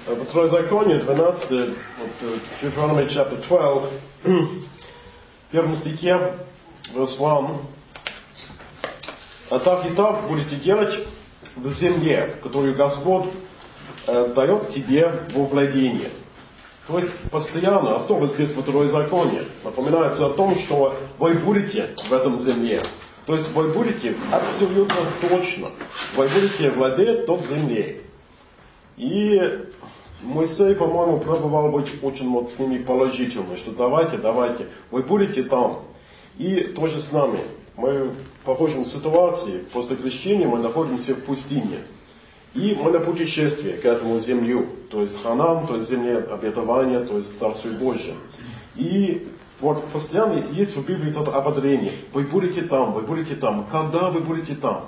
Второзаконие, 12, Deuteronomy chapter 12, в первом стихе, verse 1. «А так и так будете делать в земле, которую Господь дает тебе во владение». То есть постоянно, особенно здесь во Второзаконие, напоминается о том, что вы будете в этом земле. То есть вы будете абсолютно точно, вы будете владеть той землей. И Моисей, по-моему, пробовал быть очень вот с ними положительным, что давайте, вы будете там. И тоже с нами. Мы в похожей ситуации, после крещения мы находимся в пустыне. И мы на путешествии к этому землю, то есть Ханан, то есть земле обетования, то есть Царствие Божие. И вот постоянно есть в Библии это ободрение. Вы будете там, когда вы будете там?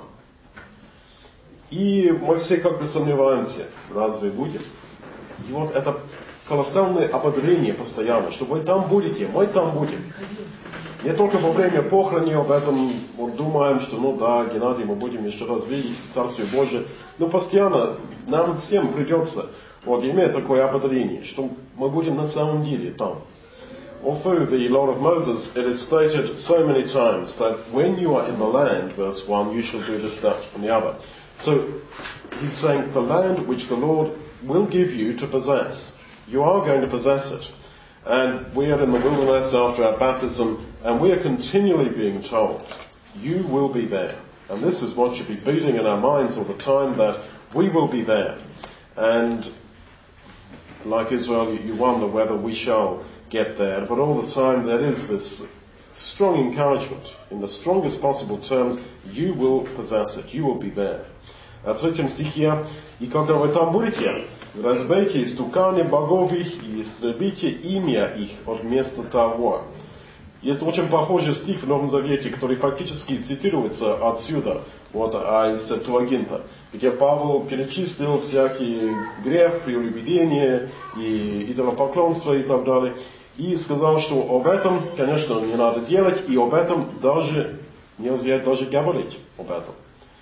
И мы все как-то сомневаемся, разве будем? И вот это колоссальное ободрение постоянно, что вы там будете, мы там будем. Не только во время похорони об этом вот думаем, что ну да, Геннадий, мы будем еще раз видеть Царствие Божие. Но постоянно нам всем придется вот иметь такое ободрение, что мы будем на самом деле там. All through the law of Moses, it is stated so many times that when you are in the land, verse 1, you shall do this, that, and the other. So, he's saying the land which the Lord will give you to possess. You are going to possess it. And we are in the wilderness after our baptism, and we are continually being told, you will be there. And this is what should be beating in our minds all the time, that we will be there. And like Israel, you wonder whether we shall get there. But all the time there is this strong encouragement. In the strongest possible terms, you will possess it. You will be there. В 3 стихе, «И когда вы там будете, разбейте истуканы богов их и истребите имя их от места того». Есть очень похожий стих в Новом Завете, который фактически цитируется отсюда, вот, из Септуагинта, где Павел перечислил всякий грех, прелюбодение и идолопоклонство и так далее, и сказал, что об этом, конечно, не надо делать, и об этом даже нельзя даже говорить об этом.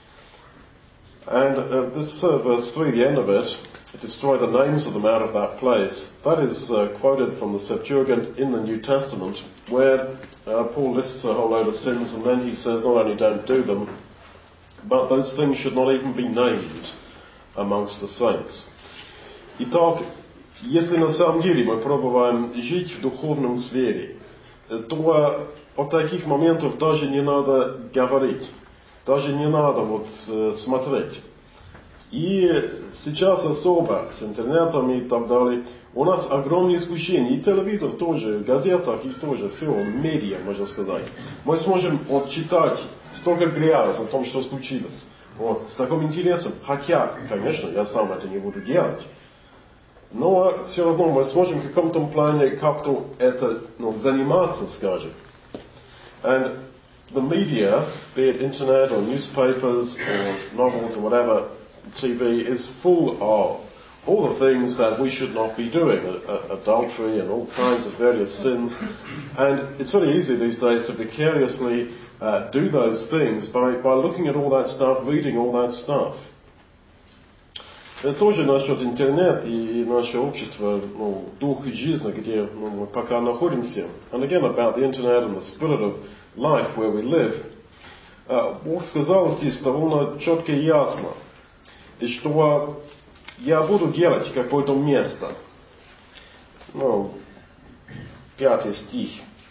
And this verse 3, the end of it, destroy the names of them out of that place. That is quoted from the Septuagint in the New Testament, where Paul lists a whole load of sins, and then he says not only don't do them, but those things should not even be named amongst the saints. Итак, если на самом деле мы пробуем жить в духовном сфере, то о таких моментах даже не надо говорить. Даже не надо вот смотреть. И сейчас особо с интернетом и так далее, у нас огромное искушение. И телевизор тоже, в газетах и тоже, все, медиа, можно сказать. Мы сможем вот читать столько грязи о том, что случилось. Вот, с таким интересом. Хотя, конечно, я сам это не буду делать. Но все равно мы сможем в каком-то плане как-то это, заниматься, скажем. And the media, be it internet or newspapers or novels or whatever, TV, is full of all the things that we should not be doing, adultery and all kinds of various sins. And it's very easy these days to vicariously do those things by looking at all that stuff, reading all that stuff. Это тоже насчет интернета и наше общество, дух жизни, где мы пока находимся. And again about the internet and the spirit of life where we live. Бог сказал здесь довольно четко и ясно, что я буду делать какое-то место. 5 стих.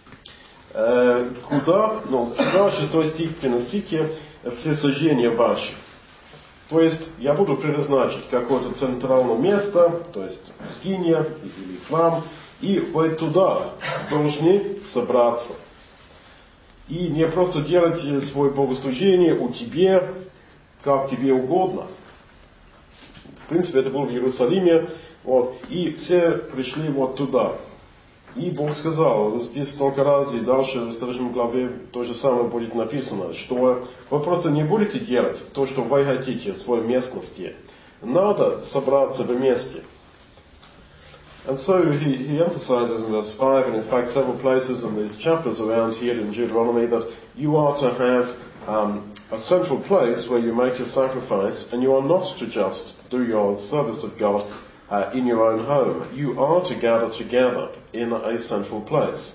Куда, 6 стих, приносите все сожжения ваши. То есть я буду предназначить какое-то центральное место, то есть скиния или храм, и вы туда должны собраться. И не просто делать свое богослужение у тебя, как тебе угодно. В принципе, это было в Иерусалиме, вот, и все пришли вот туда. И Бог сказал, здесь столько раз, и дальше в следующем главе то же самое будет написано, что вы просто не будете делать то, что вы хотите в своей местности. Надо собраться вместе. And so he emphasizes in verse 5, and in fact several places in these chapters around here in Deuteronomy, that you are to have a central place where you make your sacrifice, and you are not to just do your service of God in your own home. You are to gather together in a central place.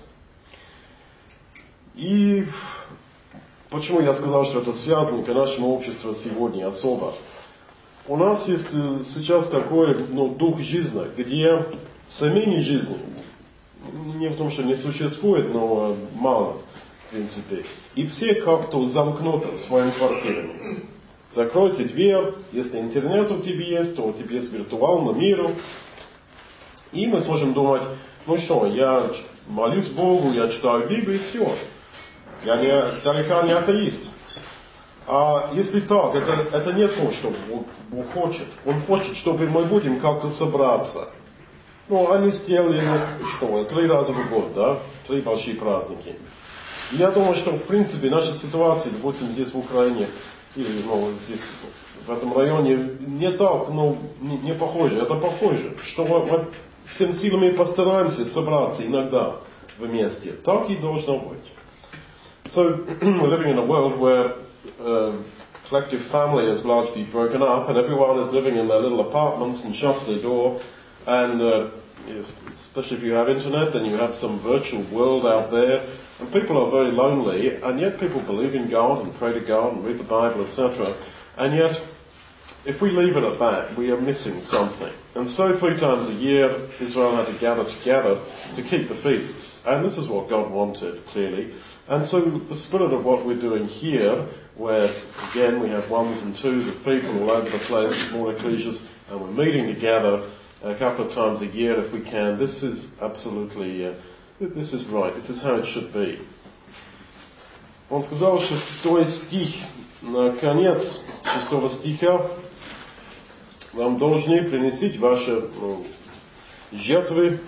И почему я сказал, что это связано к нашему обществу сегодня особо? У нас есть сейчас такой дух жизни, где семейной жизни не в том, что не существует, но мало, в принципе. И все как-то замкнуты своими квартирами. Закройте дверь, если интернет у тебя есть, то у тебя есть виртуальный мир. И мы сможем думать, ну что, я молюсь Богу, я читаю Библию и все. Я далеко не атеист. А если так, это не то, что Бог хочет. Он хочет, чтобы мы будем как-то собраться. Ну, они сделали, что, 3 раза в год, да? 3 большие праздники. И я думаю, что, в принципе, наша ситуация, допустим, здесь в Украине, или, здесь, в этом районе, не так, не похоже. Это похоже, что мы всеми силами постараемся собраться иногда вместе. Так и должно быть. So, we're living in a world where collective family is largely broken up and everyone is living in their little apartments and shuts their door. And especially if you have internet, then you have some virtual world out there. And people are very lonely, and yet people believe in God and pray to God and read the Bible, etc. And yet, if we leave it at that, we are missing something. And so 3 times a year, Israel had to gather together to keep the feasts. And this is what God wanted, clearly. And so the spirit of what we're doing here, where, again, we have 1s and 2s of people all over the place, small ecclesias, and we're meeting together a couple of times a year if we can, this is absolutely, this is right. This is how it should be. Он сказал, 6 стих, на конец 6 стиха, вам должны приносить ваши жертвы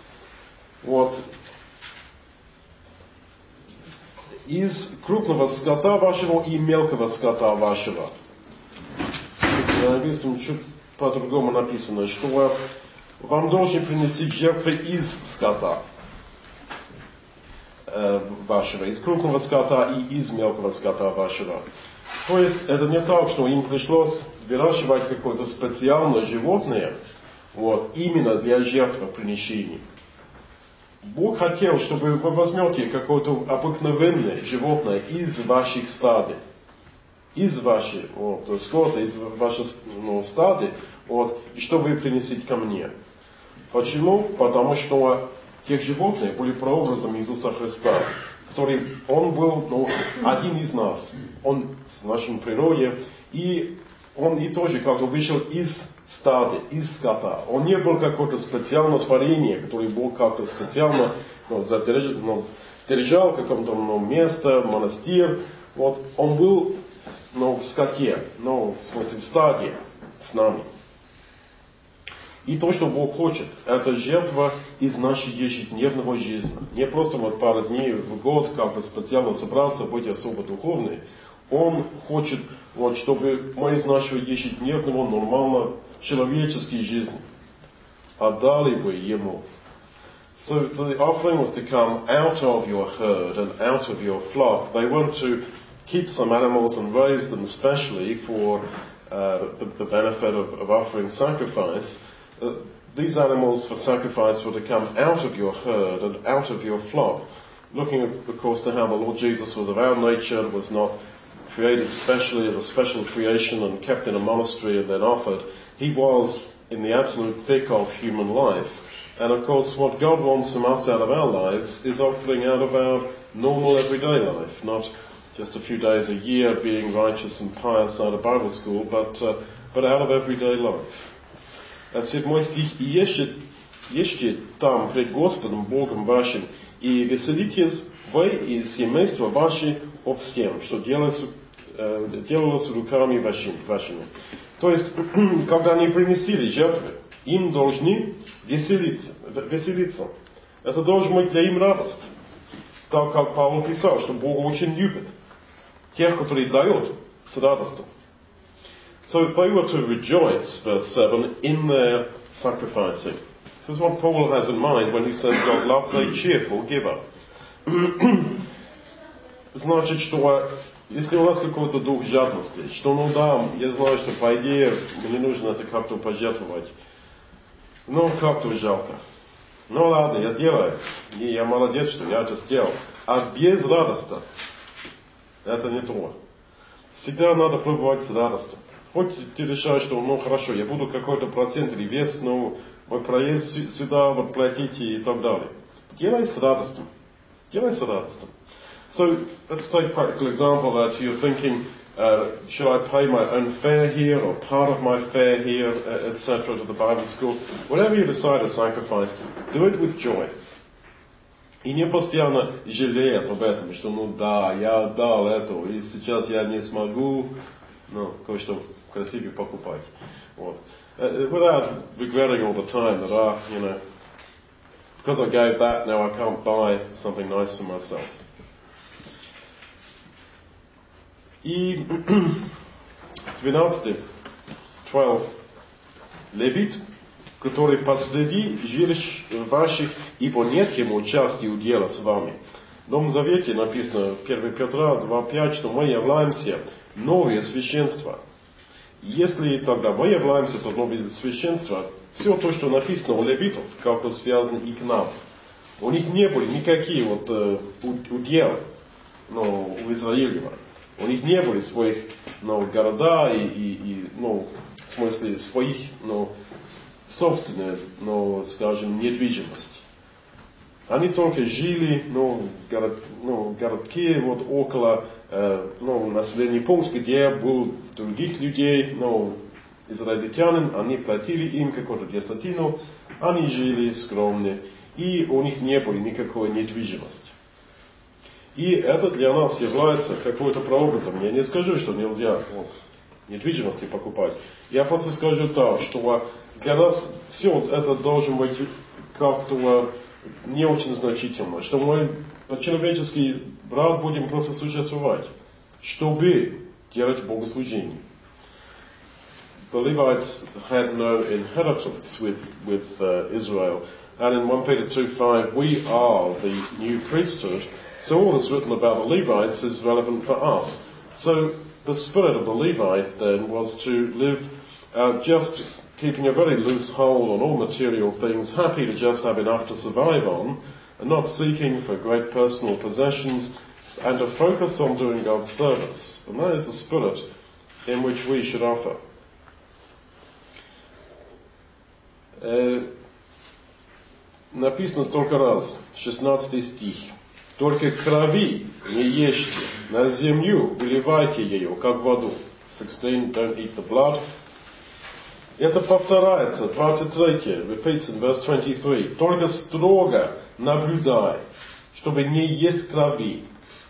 из крупного скота вашего и мелкого скота вашего. На английском чуть по-другому написано, что вам должны приносить жертвы из скота вашего, из крупного скота и из мелкого скота вашего. То есть это не так, что им пришлось выращивать какое-то специальное животное, именно для жертвоприношения. Бог хотел, чтобы вы возьмете какое-то обыкновенное животное из ваших стад, из вашего скота, из вашего стада, и что вы принесете ко мне. Почему? Потому что тех животных были прообразом Иисуса Христа, который, он был один из нас, он с нашей природой, и он и тоже как-то вышел из стада, из скота. Он не был какое-то специальное творение, которое Бог как-то специально держал в каком-то месте, монастырь. Он был в скоте, в смысле в стаде с нами. И то, что Бог хочет, это жертва из нашей ежедневной жизни. Не просто пару дней в год как бы специально собраться, быть особо духовной. Он хочет, чтобы мы из нашего ежедневного, нормального человеческой жизни отдали бы Ему. So the offering was to come out of your herd and out of your flock. They weren't to keep some animals and raise them specially for the benefit of offering sacrifice. These animals for sacrifice were to come out of your herd and out of your flock. Looking, of course, to how the Lord Jesus was of our nature, was not created specially as a special creation and kept in a monastery and then offered. He was in the absolute thick of human life. And of course, what God wants from us out of our lives is offering out of our normal everyday life, not just a few days a year being righteous and pious out of Bible school, but out of everyday life. 7 стих, «И ешьте там пред Господом Богом вашим, и веселитесь вы и семейство ваше о всем, что делалось руками вашими». То есть, когда они принесли жертвы, им должны веселиться. Это должен быть для им радость. Так как Павел писал, что Бог очень любит тех, которые дают с радостью. So they were to rejoice, verse 7, in their sacrificing. This is what Paul has in mind when he says God loves a cheerful giver. Значит, что если у нас какой-то дух жадности, что я знаю, что по идее мне нужно это как-то пожертвовать. Ну, как-то жалко. Ну ладно, я делаю. И я молодец, что я это сделал. А без радости это не то. Всегда надо пробовать с радостью. Хоть ты решаешь, что ну хорошо, я буду какой-то процент или вес, ну мой проезд сюда вот платите и так далее. Делай с радостью. Делай с радостью. So let's take a practical example that you're thinking, should I pay my own fare here or part of my fare here, etc. to the Bible school. Whatever you decide to sacrifice, do it with joy. И не постоянно жалеет об этом, что ну да, я дал это, и сейчас я не смогу, ну, кое-что красивее покупать. Вот. Without regretting all the time that, you know, because I gave that, now I can't buy something nice for myself. И 12, Левит, который посреди жилищ ваших, ибо нет ему части удела с вами. В Новом Завете написано, 1 Петра 2:5, что мы являемся новое священство. Если тогда мы являемся то новое священство, все то, что написано у левитов, как-то связано и к нам. У них не были никакие вот удел, ну, у Израилева. У них не были своих, ну, города и ну, в смысле своих, ну, собственной, ну, скажем, недвижимость. Они только жили, ну, в городке, вот около, ну, населенный пункт, где был других людей, ну, израильтянин, они платили им какую-то десятину, они жили скромно, и у них не было никакой недвижимости. И это для нас является какой-то прообразом. Я не скажу, что нельзя вот, недвижимости покупать. Я просто скажу так, что для нас все это должно быть как-то не очень значительно. Что мы по-человечески брат будем просто существовать, чтобы делать богослужение. The Levites had no inheritance with Israel. And in 1 Peter 2:5, we are the new priesthood. So all that's written about the Levites is relevant for us. So the spirit of the Levite then was to live just keeping a very loose hold on all material things, happy to just have enough to survive on, and not seeking for great personal possessions, and to focus on doing God's service. And that is the spirit in which we should offer. Написано столько раз, 16 стих. Только крови не ешьте, на землю выливайте ее, как воду. 16, don't eat the blood. Это повторяется, 23, repeats in verse 23. Только строго наблюдай, чтобы не есть крови.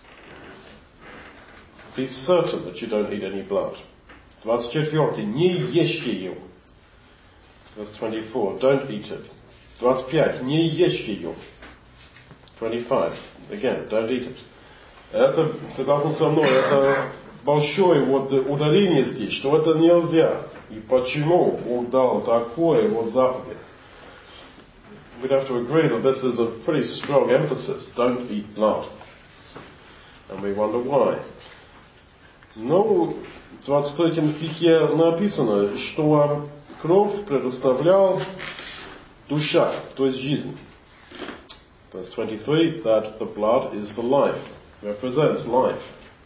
Be certain that you don't eat any blood. 24, не ешьте ее. Verse 24, don't eat it. 25, не ешьте ее. 25, again, don't eat it. Это, согласно со мной, это большое вот ударение здесь, что это нельзя. И почему Бог дал такое вот заповедь? We'd have to agree that this is a pretty strong emphasis. Don't eat blood. And we wonder why. Но в 23 стихе написано, что кровь предоставлял душа, то есть жизнь. Verse 23, that the blood is the life, represents life.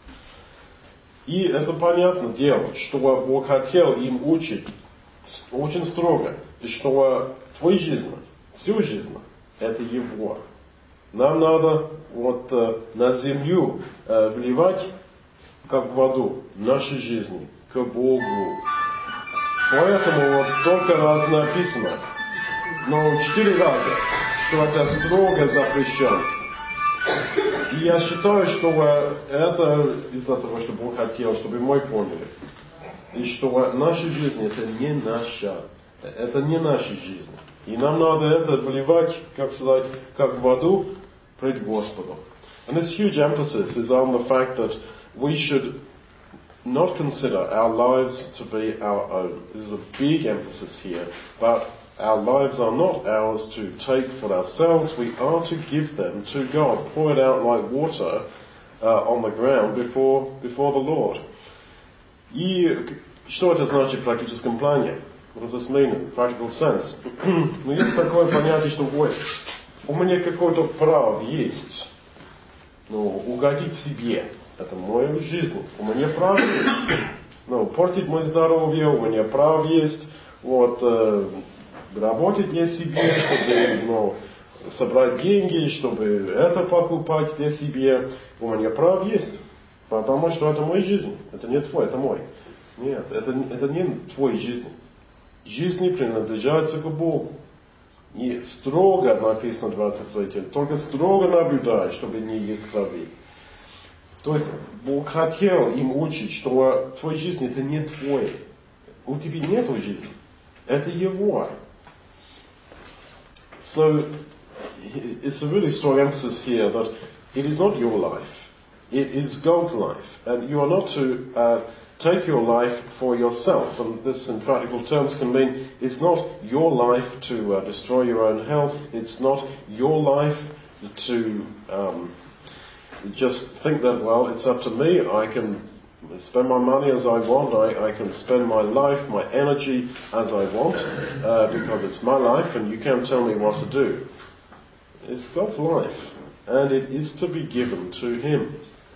И это понятное дело, что Бог хотел им учить очень строго, и что твоя жизнь, всю жизнь, это Его. Нам надо вот на землю вливать, как в воду, наши жизни, к Богу. Поэтому вот столько раз написано, но 4 раза, что это строго запрещено. И я считаю, что это из-за того, что Бог хотел, чтобы мы поняли. И что наша жизнь это не наша жизнь. И нам надо это вливать, как сказать, как в воду пред Господом. And this huge emphasis is on the fact that we should not consider our lives to be our own. This is a big emphasis here, but our lives are not ours to take for ourselves. We are to give them to God, pour it out like water on the ground before the Lord. И что это значит в практическом плане? What does this mean in practical sense? Но есть такое понятие, что у меня какое-то право есть, угодить себе. Это моя жизнь. У меня право есть. Портить мое здоровье, у меня право есть. Работать для себя, чтобы, собрать деньги, чтобы это покупать для себя. У меня право есть. Потому что это моя жизнь. Это не твой, это мой. Нет, это не твоя жизнь. Жизнь принадлежит к Богу. И строго написано 23, только строго наблюдай, чтобы не есть крови. То есть Бог хотел им учить, что твоя жизнь это не твой. У тебя нет жизни. Это Его. So, it's a really strong emphasis here that it is not your life. It is God's life. And you are not to take your life for yourself. And this in practical terms can mean it's not your life to destroy your own health. It's not your life to just think that, well, it's up to me. I can spend my money as I want. I can spend my life, my energy as I want because it's my life and you can't tell me what to do. It's God's life and it is to be given to Him.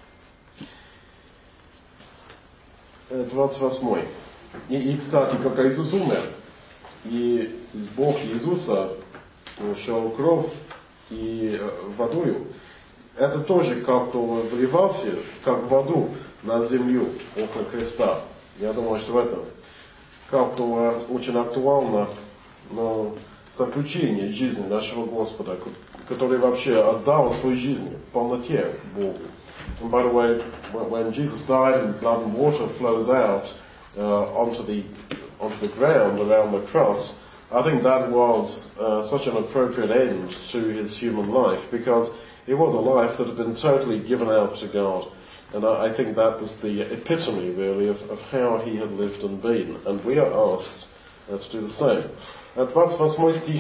28. И, кстати, как Иисус умер, и из Бога Иисуса шел кровь и водою, это тоже как-то вливался, как воду на землю около креста. Я думаю, что это как-то очень актуально, заключение жизни нашего Господа, который вообще отдал свою жизнь в полноте Богу. And by the way, when Jesus died and blood and water flows out onto the ground around the cross, I think that was such an appropriate end to his human life because it was a life that had been totally given out to God. And I think that was the epitome really of how he had lived and been. And we are asked to do the same. 28 стих.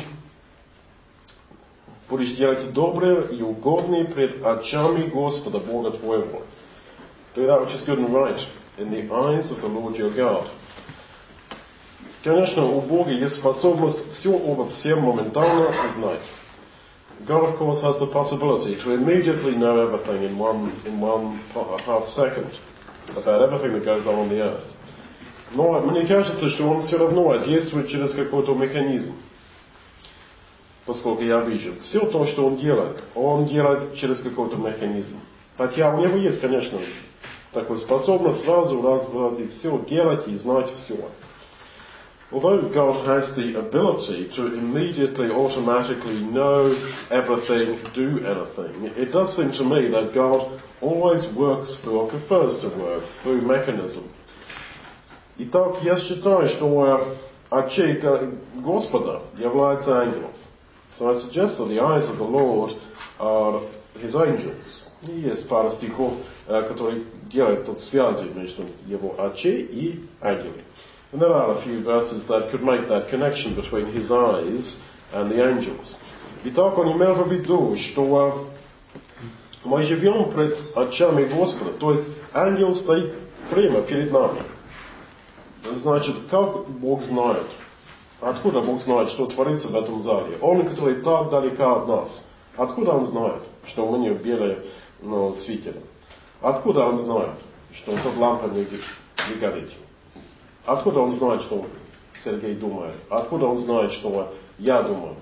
Будешь делать доброе и угодное пред очами Господа Бога твоего. Do that which is good and right in the eyes of the Lord your God. Конечно, у Бога есть способность все обо всем моментально знать. God, of course, has the possibility to immediately know everything in one half second about everything that goes on the earth. Но мне кажется, что Он все равно действует через какой-то механизм. Поскольку я вижу, все то, что Он делает через какой-то механизм. Хотя у Него есть, конечно, такая способность сразу раз и все делать и знать все. Although God has the ability to immediately, automatically know everything, do anything, it does seem to me that God always works through, or prefers to work through mechanism. Итак, я считаю, что очей Господа являются ангелов. So I suggest that the eyes of the Lord are His angels. И есть пара стихов, которые делают тут связи между Его очей и ангелами. And there are a few verses that could make that connection between His eyes and the angels. Итак, он имел в виду, что мы живем пред очами Господа, то есть ангел стоит прямо перед нами. Значит, как Бог знает? Откуда Бог знает, что творится в этом зале? Он, который так далеко от нас. Откуда Он знает, что мы не белые светили? Откуда Он знает, что тут лампа не горит? Откуда Он знает, что Сергей думает? Откуда Он знает, что я думаю?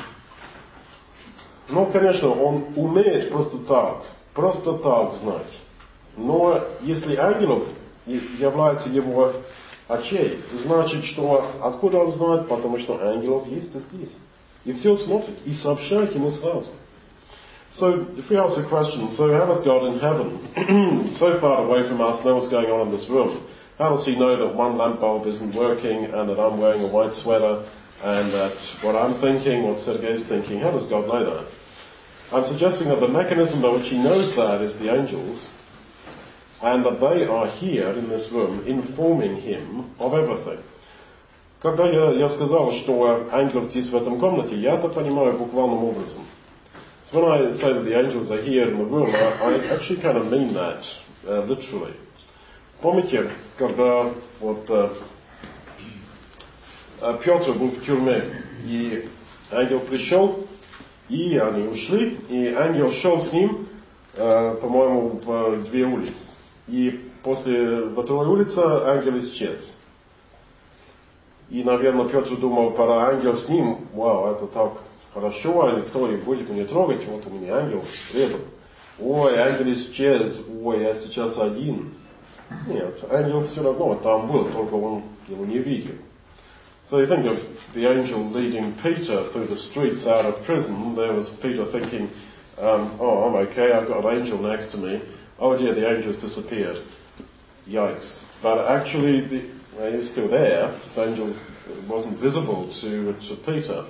Конечно, Он умеет просто так знать. Но если ангелов является Его очей, значит, что откуда Он знает? Потому что ангелов есть здесь. И все смотрит, и сообщает Ему сразу. So, if we ask the question, so how does God in heaven, so far away from us, know what's going on in this room? How does He know that one lamp bulb isn't working and that I'm wearing a white sweater and that what I'm thinking, what Sergei's thinking, how does God know that? I'm suggesting that the mechanism by which He knows that is the angels and that they are here in this room informing Him of everything. Когда я сказал, что ангелов здесь в этом комнате, я это понимаю буквальным образом. So when I say that the angels are here in the room, I actually kind of mean that literally. Помните, когда Петр был в тюрьме, и ангел пришел, и они ушли, и ангел шел с ним, по-моему, по 2 улицы. И после второй улицы ангел исчез. И, наверное, Петр думал, пора ангел с ним. Вау, это так хорошо, а никто не будет меня трогать. Вот у меня ангел рядом. Ой, ангел исчез. Ой, я сейчас один. Нет, ангел все равно там был, только он его не видел. So you think of the angel leading Peter through the streets out of prison. There was Peter thinking, oh, I'm okay, I've got an angel next to me. Oh dear, the angel's disappeared. Yikes. But actually, he's still there, just the angel wasn't visible to Peter.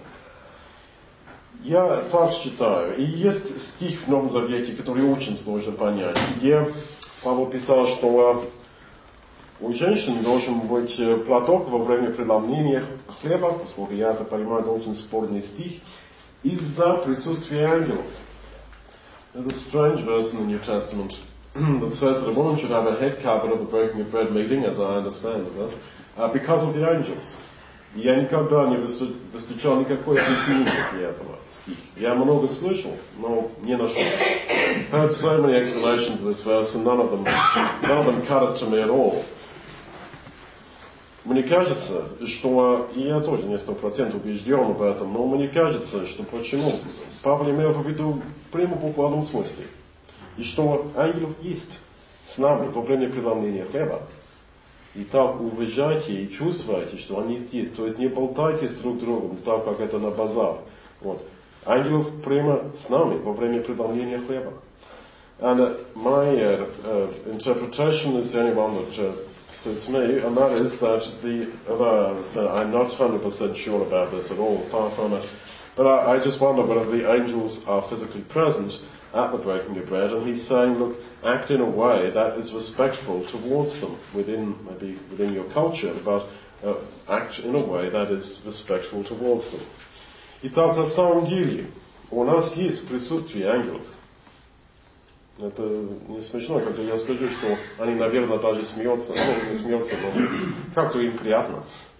Я так считаю. И есть стих в Новом Завете, который очень сложно понять, где Павел писал, что у женщин должен быть платок во время преломления хлеба, поскольку я это понимаю, это очень спорный стих, из-за присутствия ангелов. There's a strange verse in the New Testament that says that a woman should have a head carpet of the breaking of bread meeting, as I understand it, because of the angels. Я никогда не встречал никакое объяснение для этого стиха. Я много слышал, но не нашел. I've heard so many explanations of this verse, and none of them cut it to me at all. Мне кажется, что, и я тоже не 100% убежден в этом, но мне кажется, что почему Павел имел в виду прямо в буквальном смысле. И что ангелов есть с нами во время преломления хлеба. И так уважайте и чувствуйте, что они здесь. То есть не болтайте с друг другом, так как это на базар. Вот. Ангелов прямо с нами во время преломления хлеба. And my interpretation is the only one that suits me, and that is that I'm not 100% sure about this at all, far from it. But I just wonder whether the angels are physically present at the breaking of bread, and he's saying, look, act in a way that is respectful towards them, maybe within your culture, but act in a way that is respectful towards them. Итак, на самом деле, у нас есть присутствие ангелов. Это не смешно, когда я скажу, что они, наверное, даже смеются. Ну, не смеются, но как-то им приятно.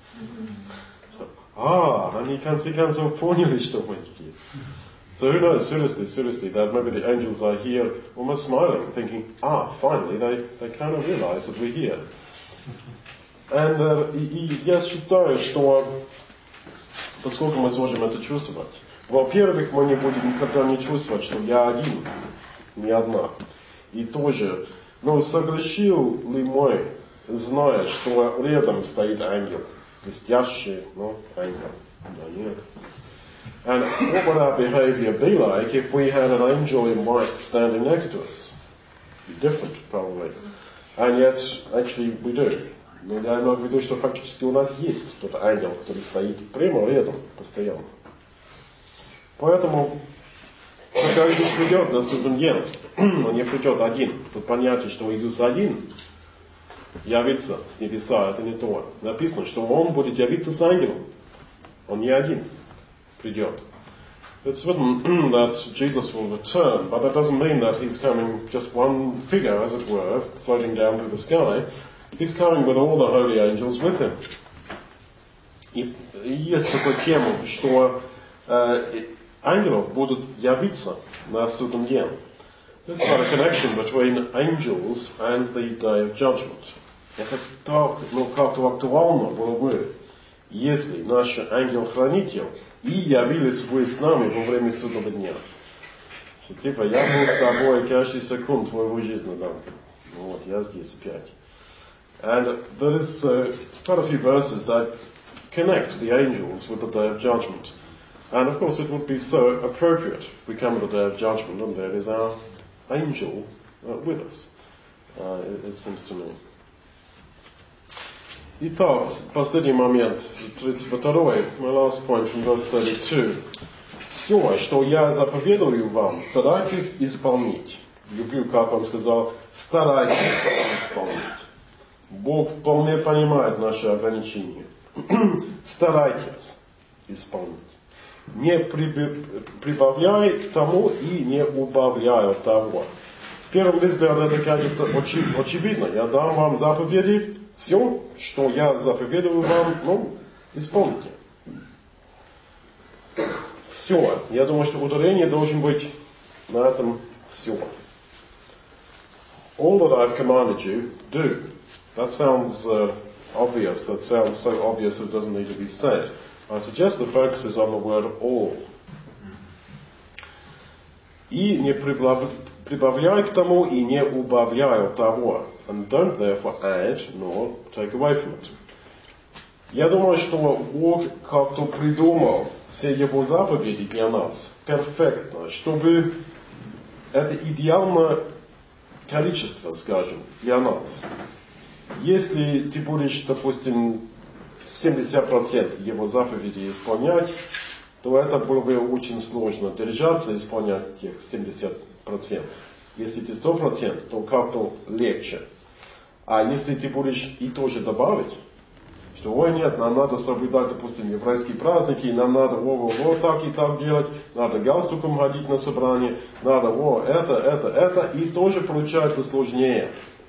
Они в конце концов поняли, что мы здесь. So who knows, seriously, that maybe the angels are here almost smiling, thinking, finally, they kind of realize that we're here. И я считаю, что поскольку мы сможем это чувствовать, во-первых, мы не будем никогда не чувствовать, что я один, не одна. И тоже, согрешил ли мы, зная, что рядом стоит ангел, блестящий, ангел? Да нет. And what would our behavior be like if we had an angel in white standing next to us? Be different, probably. And yet, actually, we do. Но я имею в виду, что фактически у нас есть тот ангел, который стоит прямо рядом, постоянно. Поэтому, когда Иисус придет на судный день, он не придет один. Тут понятие, что Иисус один явится с небеса, это не то. Написано, что он будет явиться с ангелом. Он не один придет. It's written that Jesus will return, but that doesn't mean that he's coming just one figure, as it were, floating down through the sky. He's coming with all the holy angels with him. И есть такая тема, что ангелов будут явиться на судном дне. There's quite a connection between angels and the day of judgment. Это так, как-то актуально было бы, если наш ангел-хранитель и явились бы с нами во время судного дня. Что типа, я был с тобой каждый секунд твоего жизни, да. Вот, я здесь опять. And there is quite a few verses that connect the angels with the day of judgment. And of course it would be so appropriate if we come to the day of judgment and there is our angel with us. It seems to me. Итак, последний момент, 32-й, my last point from verse 32. Все, что я заповедую вам, старайтесь исполнить. Люблю, как он сказал, старайтесь исполнить. Бог вполне понимает наши ограничения. Старайтесь исполнить. Не прибавляй к тому и не убавляй от того. В первом взгляде это кажется очевидно. Я дам вам заповеди. Все, что я заповедую вам, Исполните. Все. Я думаю, что ударение должен быть на этом все. All that I've commanded you, do. That sounds obvious. That sounds so obvious it doesn't need to be said. I suggest the focus is on the word all. И не прибавляй к тому, и не убавляй от того. And don't therefore add, nor take away from it. Я думаю, что Бог как-то придумал все Его заповеди для нас перфектно, чтобы это идеальное количество, скажем, для нас. Если ты будешь, допустим, 70% Его заповедей исполнять, то это было бы очень сложно держаться и исполнять этих 70%. Если ты 100%, то как-то легче. А если ты будешь и тоже добавить, что, ой, нет, нам надо соблюдать, допустим, еврейские праздники, нам надо вот так и так делать, надо галстуком ходить на собрание, надо это, и тоже получается сложнее.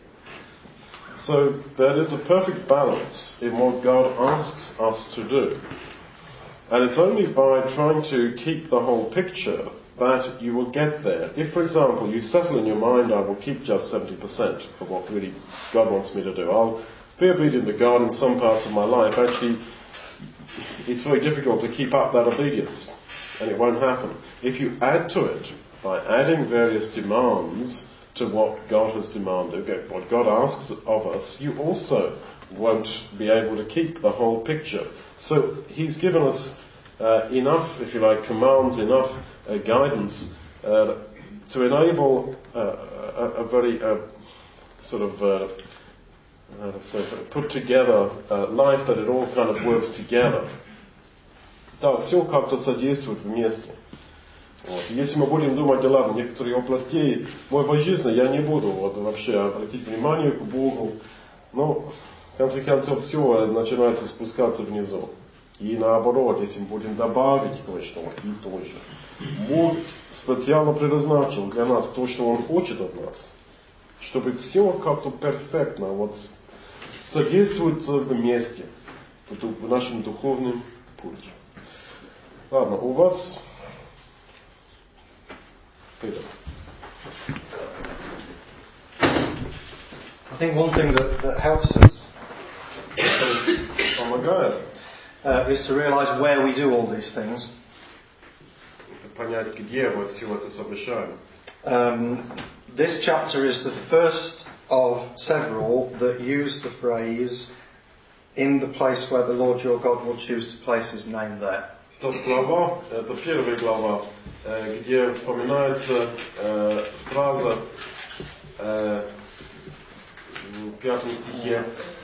So there is a perfect balance in what God asks us to do. And it's only by trying to keep the whole picture that you will get there. If, for example, you settle in your mind, I will keep just 70% of what really God wants me to do. I'll be obedient to God in some parts of my life. Actually, it's very difficult to keep up that obedience, and it won't happen. If you add to it by adding various demands to what God has demanded, what God asks of us, you also won't be able to keep the whole picture. So He's given us enough, if you like, commands, enough guidance to enable a very sort of put together life, that it all kind of works together. Да, все как-то содействует вместе. Вот. Если мы будем думать, да ладно, некоторые области моей жизни я не буду вообще обратить внимание к Богу, но в конце концов все начинается спускаться внизу. И наоборот, если мы будем добавить кое-что, и тоже. Бог специально предназначил для нас то, что Он хочет от нас, чтобы все как-то перфектно содействует вместе в нашем духовном пути. Ладно, у вас... Peter. I think one thing that helps us Помогает is to realize where we do all these things. Понять, где мы все это совершаем. This chapter is the first of several that use the phrase in the place where the Lord your God will choose to place His name there. Эта глава, это первая глава, где вспоминается фраза в 5 стихе,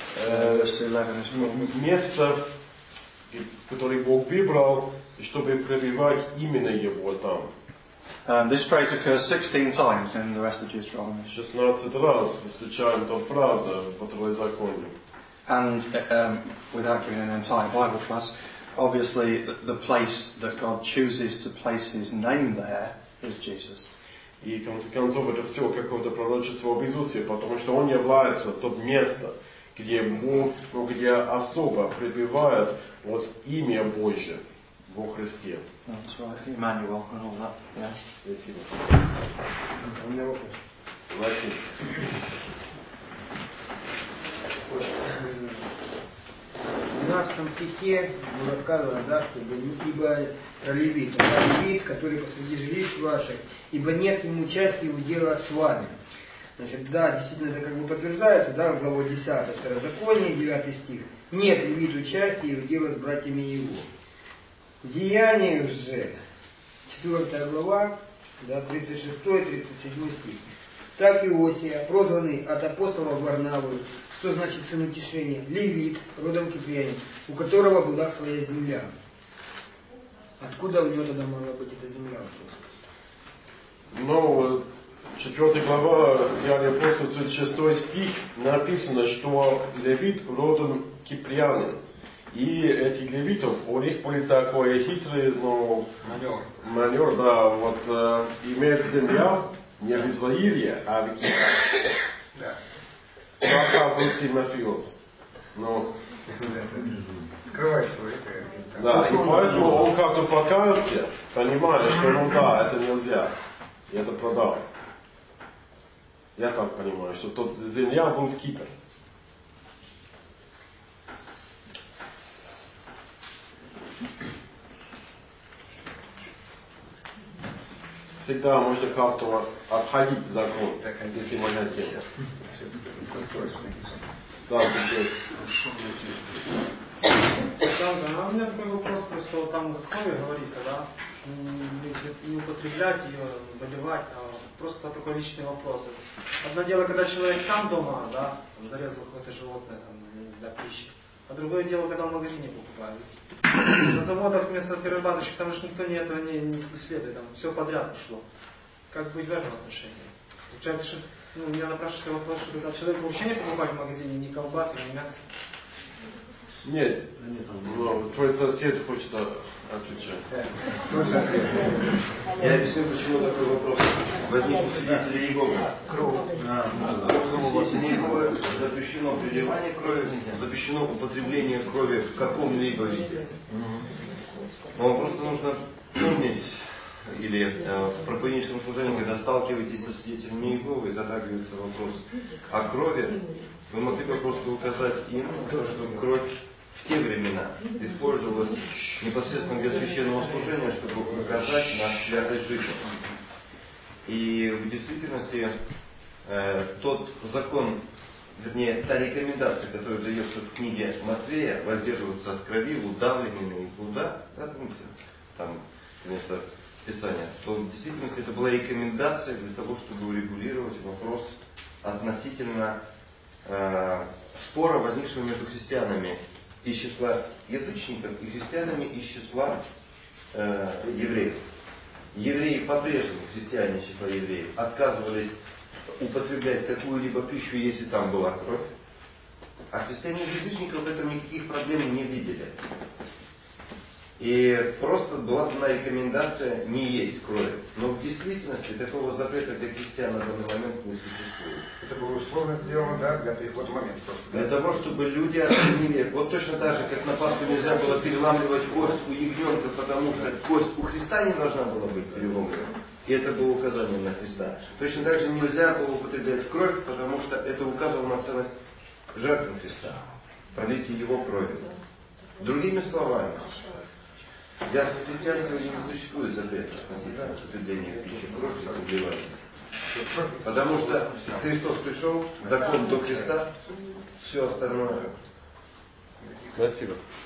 место, которое Бог выбрал, чтобы пребывать именно Его там. This phrase occurs 16 times in the rest of Deuteronomy. 16 раз встречаем эту фразу в Второзаконии. And without giving an entire Bible class, obviously the place that God chooses to place His name there is Jesus. И в конце концов это все какое-то пророчество об Иисусе, потому что Он является то место, где Бог, где особо пребывает имя Божье во Христе. That's right, Emmanuel and all that. Yeah. Спасибо. У меня вопрос. Максим. В 12 стихе было сказано, да, что ибо про Левит, Левит, который посреди жилищ ваших, ибо нет ему части удела с вами. Значит, да, действительно, это как бы подтверждается, да, глава 10, Второзаконие, 9 стих. Нет Левиту части и удела с братьями его. В Деяниях же, 4 глава, да, 36-37 стих. Так Иосия, прозванный от апостола Варнавы, что значит сын утешения, левит, родом киприянин, у которого была своя земля. Откуда у него тогда могла быть эта земля? Ну, 4 глава, Деяния апостолов, 36 стих, написано, что левит родом киприянин. И этих левитов, у них были такой хитрый, манер, да, иметь земля не в Израиле, а в Египте. Да. Как русский мафиоз. Но Скрывать свои. Да, и поэтому он как-то покаялся, понимая, что ну да, это нельзя. И это продал. Я так понимаю, что тот земля будет Кипр. Всегда можно как-то обходить закон, если мы хотим. Да, Сергей. Да, у меня такой вопрос, просто там о крови говорится, да? Не употреблять ее, выливать, а просто такой личный вопрос. Одно дело, когда человек сам дома, да, зарезал какое-то животное там, для пищи, а другое дело, когда в магазине покупают. На заводах мясоперерабатывающих там же никто этого не исследует, там все подряд пошло. Как быть в этом отношении? Получается, что меня напрашивается вопрос, что когда человек вообще не покупать в магазине ни колбасы, ни мясо. Нет, но твой сосед хочет отвечать. Я объясню, почему такой вопрос возник у свидетелей Иеговы. У свидетелей Иеговы запрещено приливание крови, запрещено употребление крови в каком-либо виде. Но просто нужно помнить, или в проповедническом служении, когда сталкиваетесь со свидетелями Иеговы и затрагивается вопрос о крови, вы могли бы просто указать им, что кровь в те времена использовалась непосредственно для священного служения, чтобы указать на святость жизни. И в действительности тот закон, вернее, та рекомендация, которая дается в книге Матфея, воздерживаться от крови, удавленной и блуда, да, помните, там вместо Писания, то в действительности это была рекомендация для того, чтобы урегулировать вопрос относительно спора, возникшего между христианами из числа язычников и христианами из числа евреев. Евреи по-прежнему, христиане из числа евреев, отказывались употреблять какую-либо пищу, если там была кровь. А христиане язычников в этом никаких проблем не видели. И просто была дана рекомендация не есть крови. Но в действительности такого запрета для христиан на данный момент не существует. Это было условно сделано, да, для перехода момента. Для того, чтобы люди оценили, вот точно так же, как на Пасху нельзя было переламливать кость у ягненка, потому что кость у Христа не должна была быть переломлена. И это было указание на Христа. Точно так же нельзя было употреблять кровь, потому что это указывало на ценность жертвы Христа, пролитие Его крови. Другими словами, для христиан сегодня не существует запрета относительно употребления пищи, кровь и убивания. Потому что Христос пришел, закон до Христа, все остальное. Спасибо.